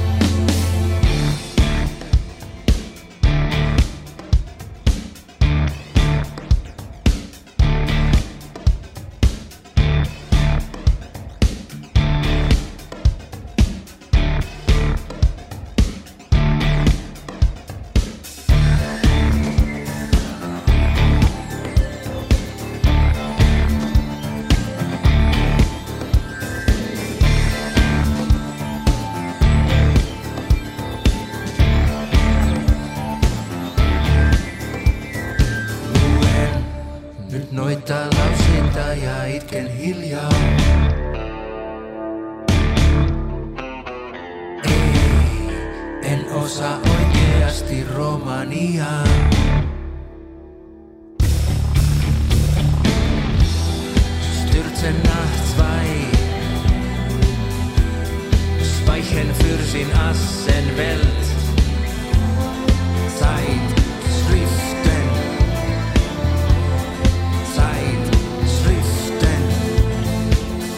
Noita lauseita ja itken hiljaa. Ei, en osaa oikeasti romaniaa. Stürzen nachts zwei. Speichen für sin Assenwelt. Zeitschriften. Zeitschriften.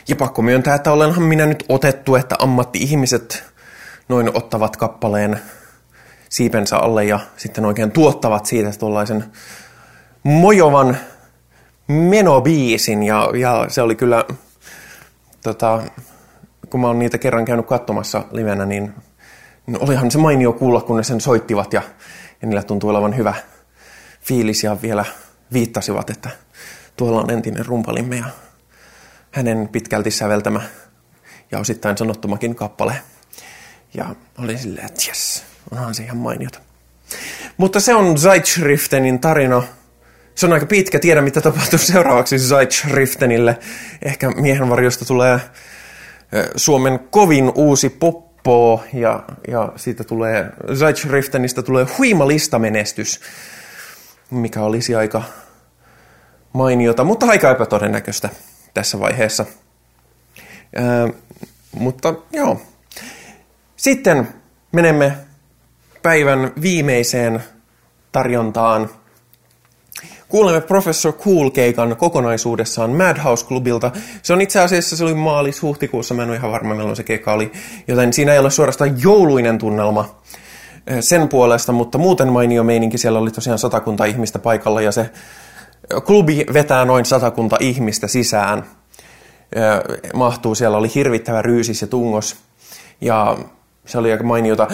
Ja pakko myöntää, että olenhan minä nyt otettu, että ammatti-ihmiset noin ottavat kappaleen siipensä alle ja sitten oikein tuottavat siitä tuollaisen mojovan menobiisin. Ja, ja se oli kyllä, tota, kun mä oon niitä kerran käynyt katsomassa livenä, niin, niin olihan se mainio kuulla, kun ne sen soittivat ja, ja niillä tuntui olevan hyvä fiilis ja vielä viittasivat, että tuolla on entinen rumpalimme ja hänen pitkälti säveltämä ja osittain sanottomakin kappale. Ja oli silleen, että jes, onhan se ihan mainiota. Mutta se on Zeitschriftenin tarina. Se on aika pitkä, tiedä mitä tapahtuu seuraavaksi Zeitschriftenille. Ehkä miehenvarjosta tulee Suomen kovin uusi poppo ja, ja siitä tulee, Zeitschriftenistä tulee huima listamenestys, mikä olisi aika mainiota, mutta aika epätodennäköistä tässä vaiheessa. Ää, mutta joo. Sitten menemme päivän viimeiseen tarjontaan. Kuulemme Professor Cool-keikan kokonaisuudessaan Madhouse-klubilta. Se on itse asiassa, se oli maalis-huhtikuussa, mä en ole ihan varma milloin se keikka oli, joten siinä ei ole suorastaan jouluinen tunnelma sen puolesta, mutta muuten mainio meininki. Siellä oli tosiaan satakunta ihmistä paikalla ja se klubi vetää noin satakunta ihmistä sisään. Mahtuu, siellä oli hirvittävä ryysis ja tungos ja se oli aika mainiota.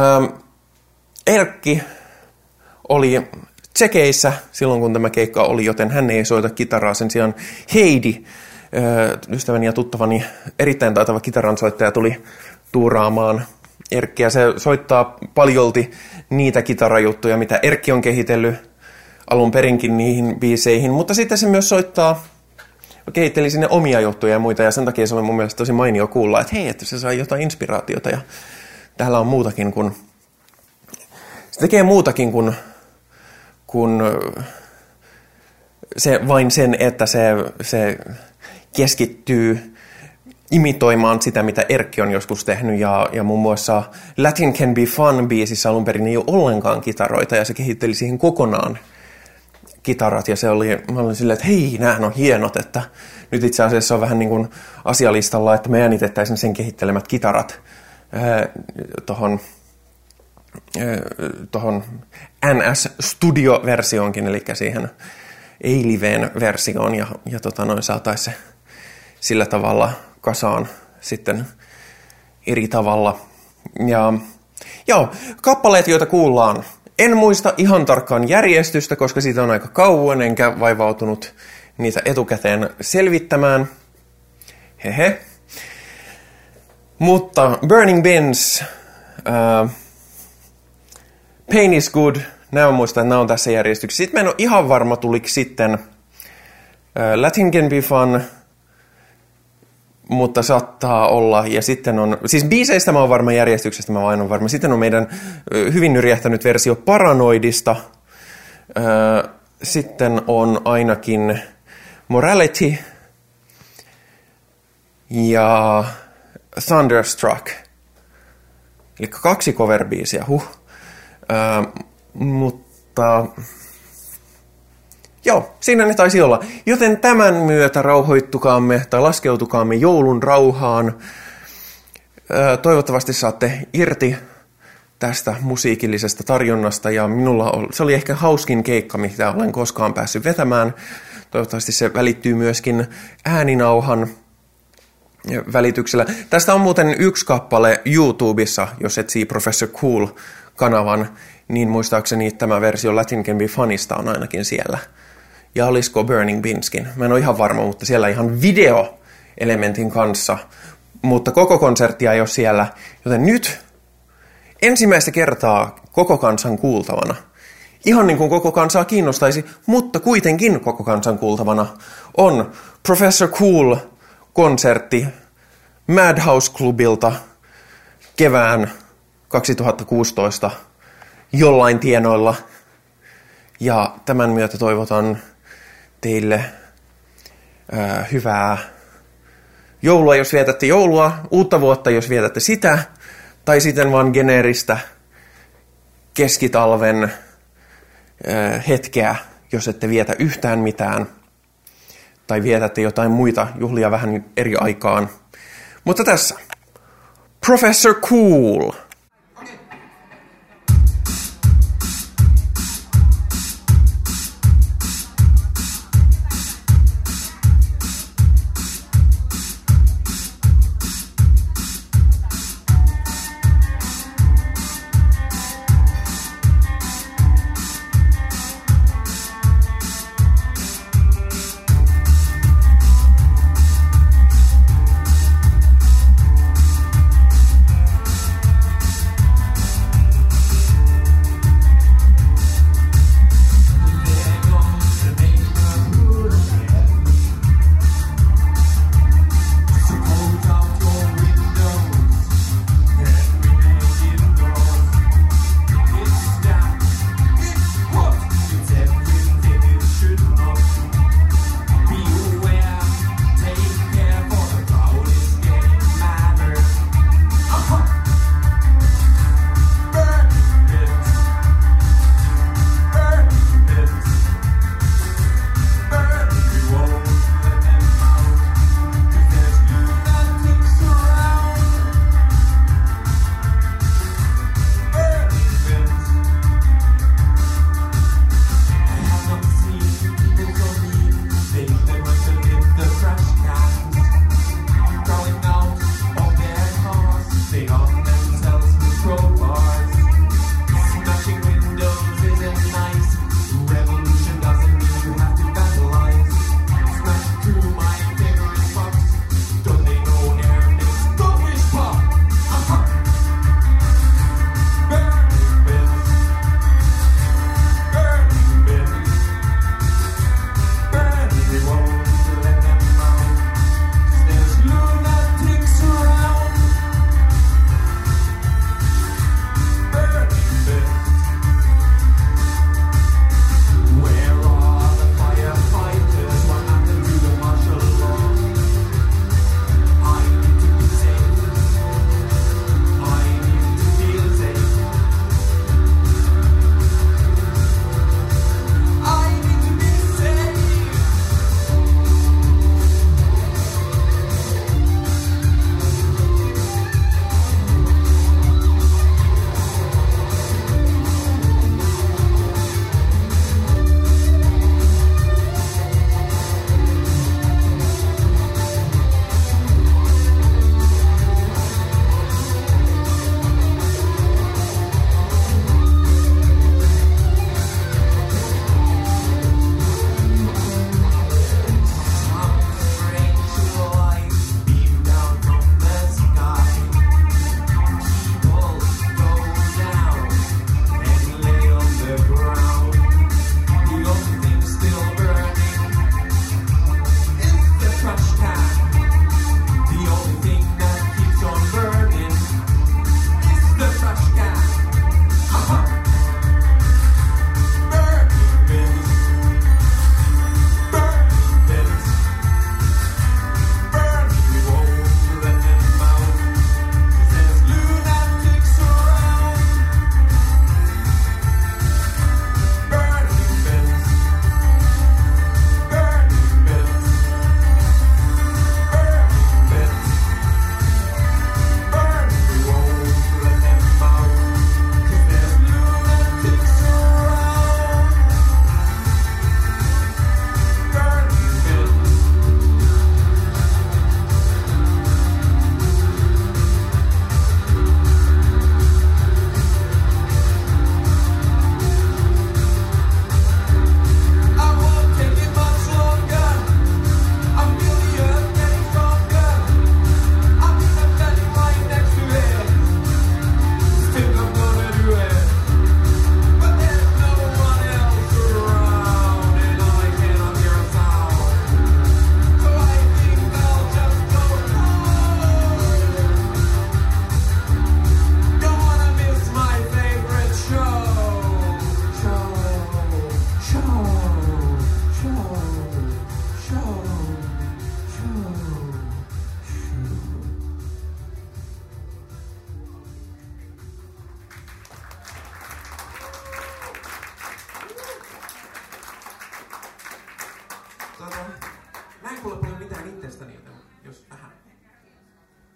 Erkki oli tsekeissä silloin, kun tämä keikka oli, joten hän ei soita kitaraa. Sen sijaan Heidi, ystäväni ja tuttavani, erittäin taitava kitaransoittaja, tuli tuuraamaan Erkkiä. Se soittaa paljolti niitä kitarajuttuja, mitä Erkki on kehitellyt alun perinkin niihin biiseihin, mutta sitten se myös soittaa, kehitteli sinne omia juttuja ja muita, ja sen takia se oli mun mielestä tosi mainio kuulla, että hei, että se sai jotain inspiraatiota, ja täällä on muutakin kuin, se tekee muutakin kuin, kuin se, vain sen, että se, se keskittyy imitoimaan sitä, mitä Erkki on joskus tehnyt, ja, ja muun muassa Latin Can Be Fun-biisissä alun perin ei ole ollenkaan kitaroita, ja se kehitteli siihen kokonaan kitarat, ja se oli, mä olin silleen, että hei, näähän on hienot, että nyt itse asiassa on vähän niin kuin asialistalla, että me äänitettäisiin sen kehittelemät kitarat tuohon tohon N S-studio-versioonkin, eli siihen ei-liveen versioon, ja, ja tota noin saataisiin se sillä tavalla kasaan sitten eri tavalla. Ja joo, kappaleet, joita kuullaan. En muista ihan tarkkaan järjestystä, koska siitä on aika kauan, enkä vaivautunut niitä etukäteen selvittämään. Hehe. Mutta Burning Bins, uh, Pain is Good, nämä muistan, että nämä on tässä järjestyksessä. Sitten mä en ole ihan varma, tuliko sitten uh, Latin Can Be Fun, mutta saattaa olla. Ja sitten on, siis biiseistä mä oon varma, järjestyksestä mä vain on varma. Sitten on meidän hyvin nyrjähtänyt versio Paranoidista. Sitten on ainakin Morality ja Thunderstruck. Eli kaksi cover-biisiä, huh. Mutta joo, siinä ne taisi olla. Joten tämän myötä rauhoittukaamme tai laskeutukaamme joulun rauhaan. Toivottavasti saatte irti tästä musiikillisesta tarjonnasta. Ja minulla oli, se oli ehkä hauskin keikka, mitä olen koskaan päässyt vetämään. Toivottavasti se välittyy myöskin ääninauhan välityksellä. Tästä on muuten yksi kappale YouTubessa, jos etsii Professor Cool-kanavan, niin muistaakseni tämä versio Latin Can Be Funista on ainakin siellä. Ja olisiko Burning Binskin? Mä en ole ihan varma, mutta siellä ihan videoelementin kanssa. Mutta koko konserttia ei ole siellä. Joten nyt ensimmäistä kertaa koko kansan kuultavana. Ihan niin kuin koko kansaa kiinnostaisi, mutta kuitenkin koko kansan kuultavana on Professor Cool-konsertti Madhouse-klubilta kevään kaksituhattakuusitoista jollain tienoilla. Ja tämän myötä toivotan teille ää, hyvää joulua, jos vietätte joulua, uutta vuotta, jos vietätte sitä, tai sitten vaan geneeristä keskitalven ää, hetkeä, jos ette vietä yhtään mitään. tai vietätte jotain muita juhlia vähän eri aikaan. Mutta tässä Professor Cool.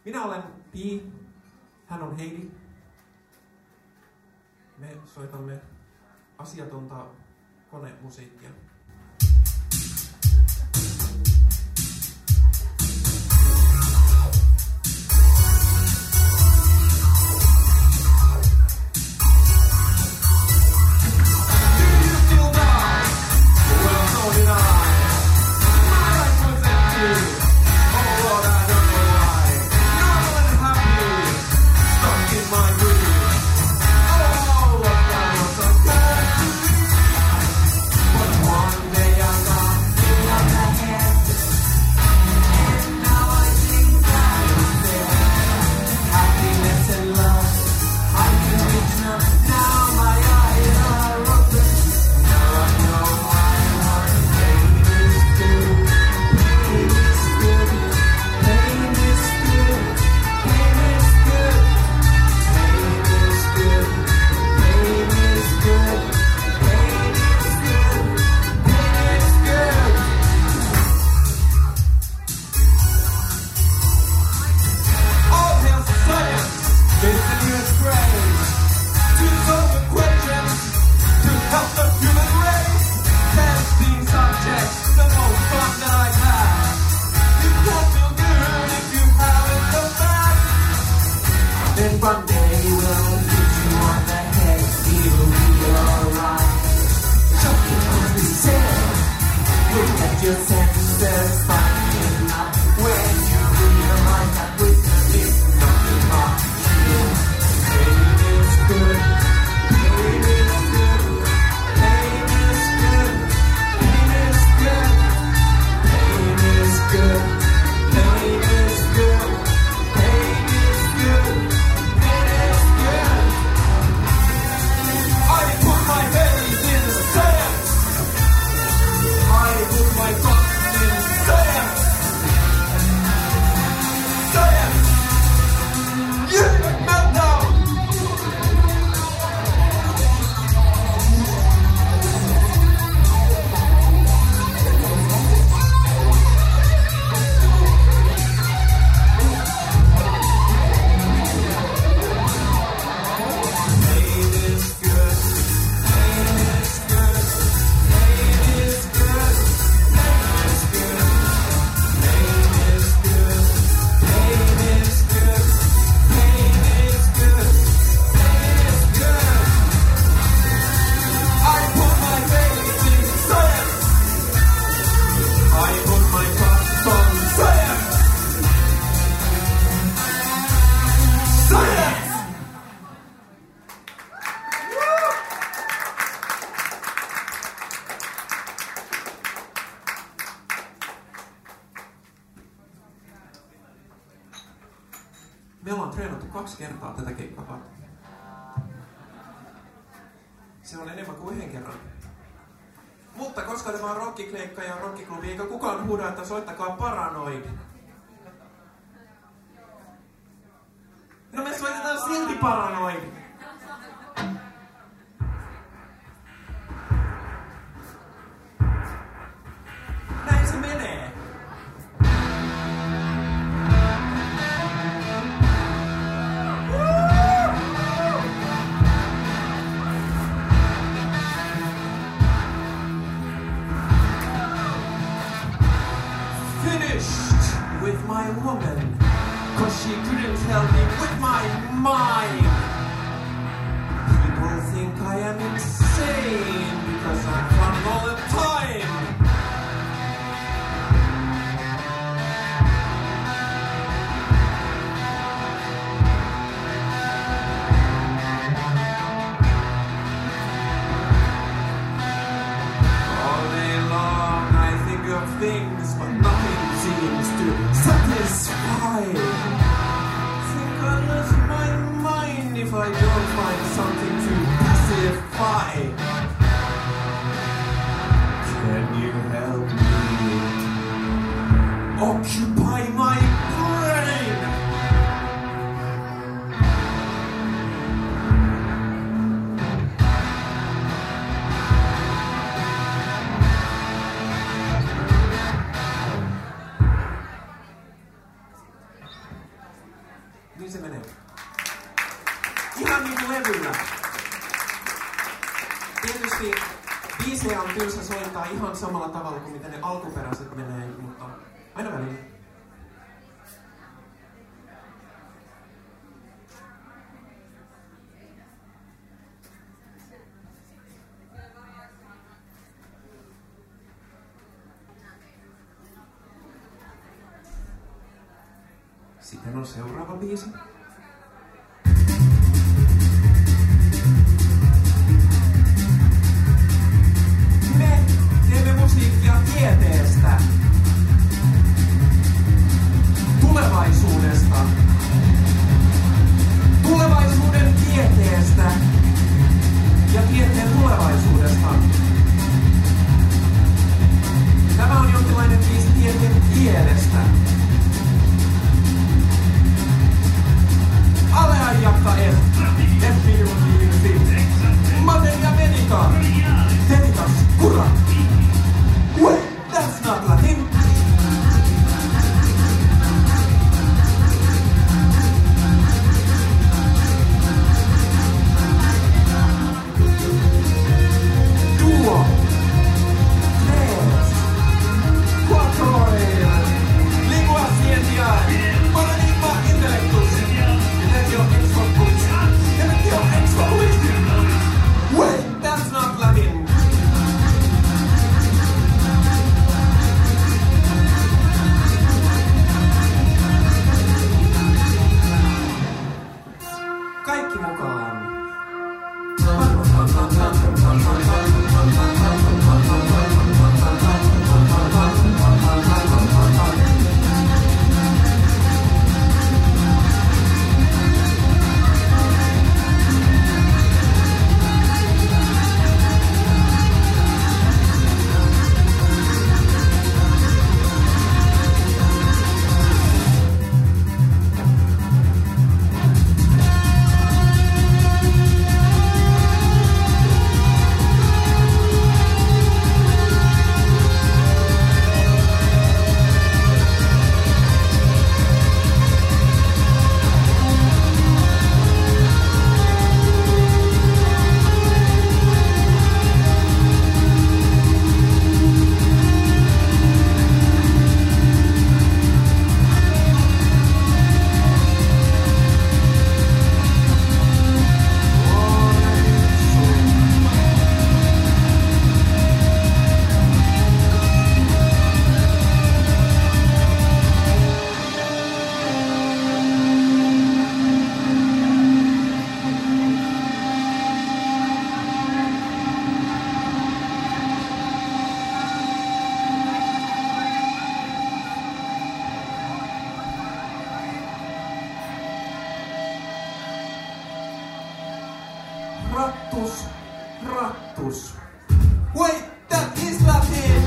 Minä olen Pi, hän on Heidi. Me soitamme asiatonta konemusiikkia. Me ollaan treenattu kaksi kertaa tätä keikkaa varten. Se on enemmän kuin yhden kerran. Mutta koska tämä on rockikleikka ja rockiklubi, eikä kukaan huuda, että soittakaa Paranoid. No me soitetaan silti Paranoid. Näin se menee. With my woman, cause she couldn't help me with my mind. People think I am insane because I'm fun all the time. All day long I think of things, but nothing seems to satisfy. Think I lose my mind if I don't find something to pacify. Can you help me occupy my brain? niin se menee. Ihan niin kuin levyllä. Tietysti biisejä on tylsä soittaa ihan samalla tavalla kuin mitä ne alkuperäiset menee, mutta aina välillä. Sitten on seuraava biisi. Me teemme musiikkia tieteestä, tulevaisuudesta, tulevaisuuden tieteestä ja tieteen tulevaisuudesta. Tämä on jonkinlainen biisi tieteen kielestä. Aleajakka F, F-biologi, materia medica, deditas, kurra. Wait, that's not Latin. Duo, tres, quattro, lingua scientiae, paradigma intellectus. Wait, that's not Latin. Kaikki mukaan. Rattus, rattus. Wait, that is Latin!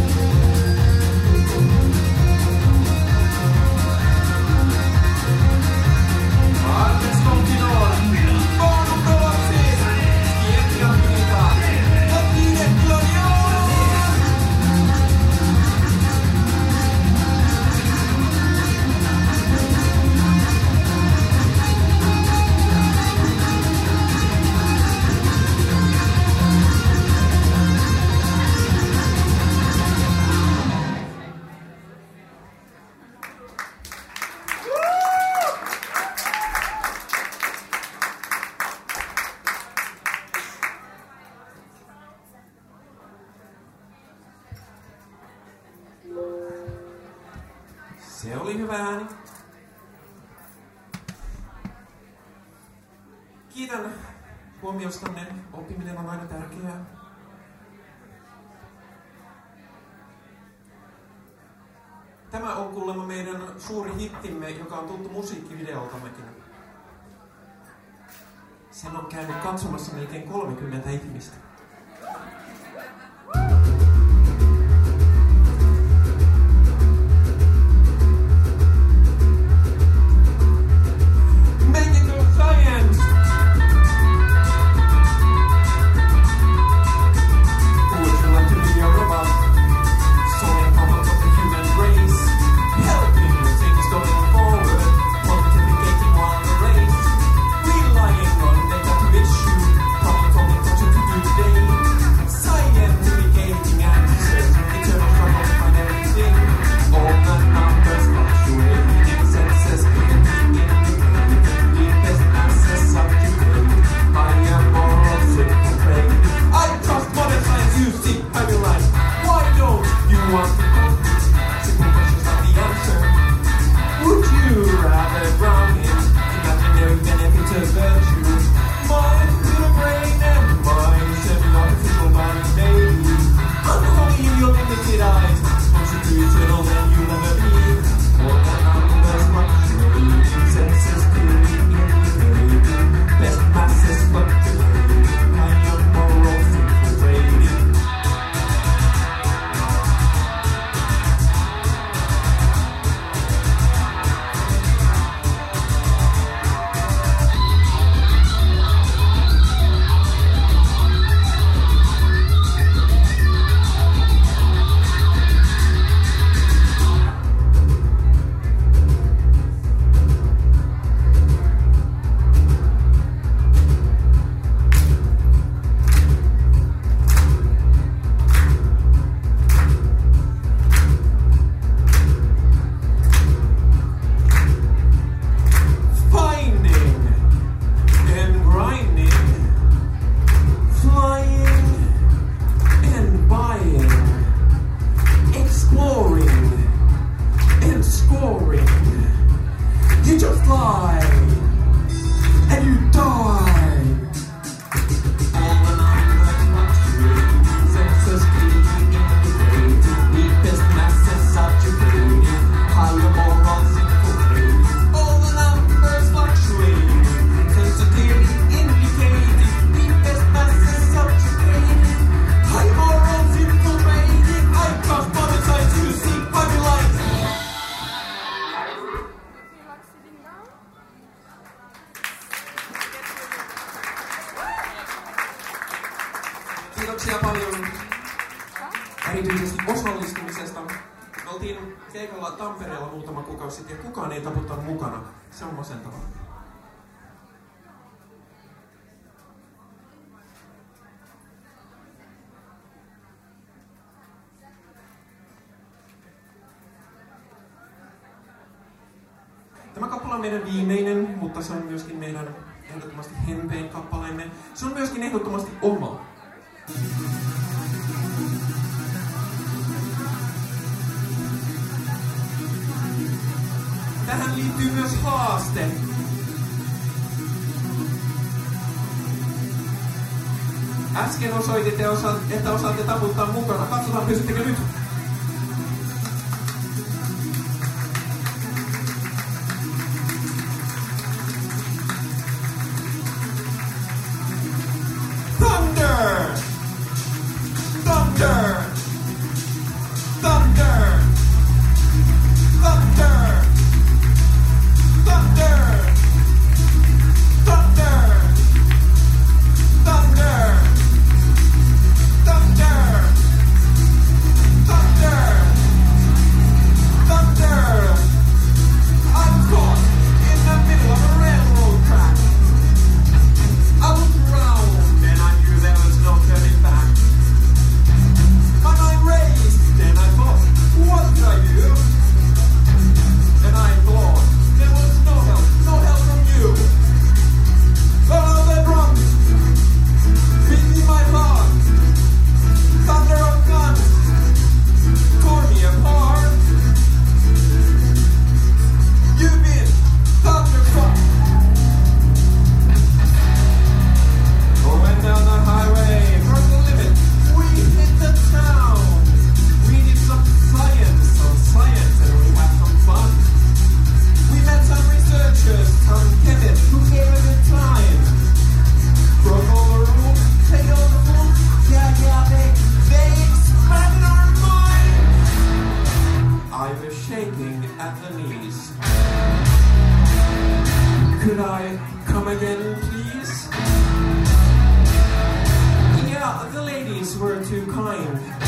Artes continuar. Bonum provocis. Scientia finita. Latine glorios. Se oli hyvä ääni. Kiitän huomiostanne. Oppiminen on aina tärkeää. Tämä on kuulemma meidän suuri hittimme, joka on tuttu musiikkivideoltammekin. Sen on käynyt katsomassa melkein kolmekymmentä ihmistä. One muutama kuukausi sitten ja kukaan ei taputtanut mukana. Se on masentavaa. Tämä kappale on meidän viimeinen, mutta se on myöskin meidän ehdottomasti hempein kappaleemme. Se on myöskin ehdottomasti oma. Tähän liittyy myös haaste. Äsken osoititte, että osaatte taputtaa mukana. Katsotaan, pystyttekö nyt. Thunder! Thunder! Thunder! Thunder! Thunder! Thunder! Thunder! Thunder! Thunder! Thunder! I'm caught in the middle of a railroad track. I looked around and I knew there was no turning back. My mind raced and I thought, what did I do? And I thought, there was no help, no help from you. Follow the drums, beat my heart. Thunder of guns tore me apart. You've been thunderstruck. Going down the highway from the limit, we hit the town. We did some science, some science, and we had some fun. We met some researchers, some chemists who gave it a time. Broke all the rules, take all the rules, yeah, yeah, they, they expanded our minds. I was shaking at the knees. Could I come again, please? Yeah, the ladies were too kind.